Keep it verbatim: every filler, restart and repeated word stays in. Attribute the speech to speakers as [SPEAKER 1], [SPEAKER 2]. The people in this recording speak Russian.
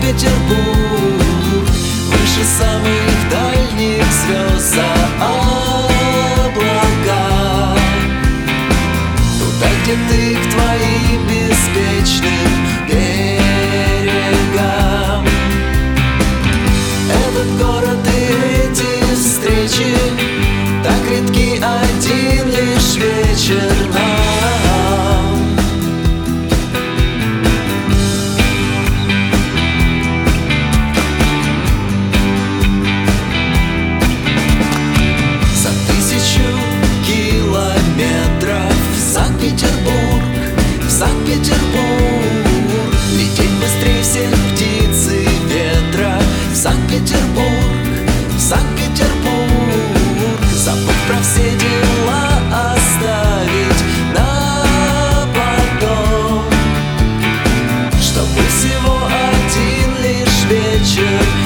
[SPEAKER 1] Санкт-Петербург, выше самых дальних звезд за облака. Туда, где ты к твоим беспечным берегам. Этот город и эти встречи так редки, один лишь вечер нам. За тысячу километров в Санкт-Петербург, в Санкт-Петербург, лететь быстрее всех птиц и ветра. В Санкт-Петербург, в Санкт-Петербург, забыв про все дела, оставить на потом, чтобы всего один лишь вечер